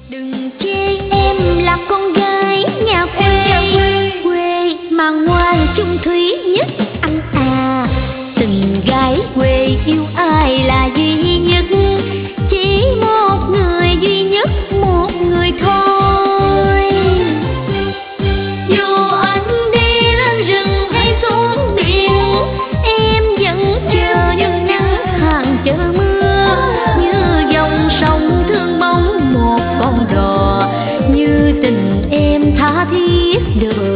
Đừng chê em là con gái nhà quê, quê mà ngoan chung thủy nhất anh à. Tình gái quê yêu ai là duy nhất, chỉ một người duy nhất, một người thôi. Dù anh đi lên rừng hay xuống biển, em vẫn chờ như nắng hàng chờ mưa, như dòng sông thương bóng một con đò, như tình em tha thiết đời.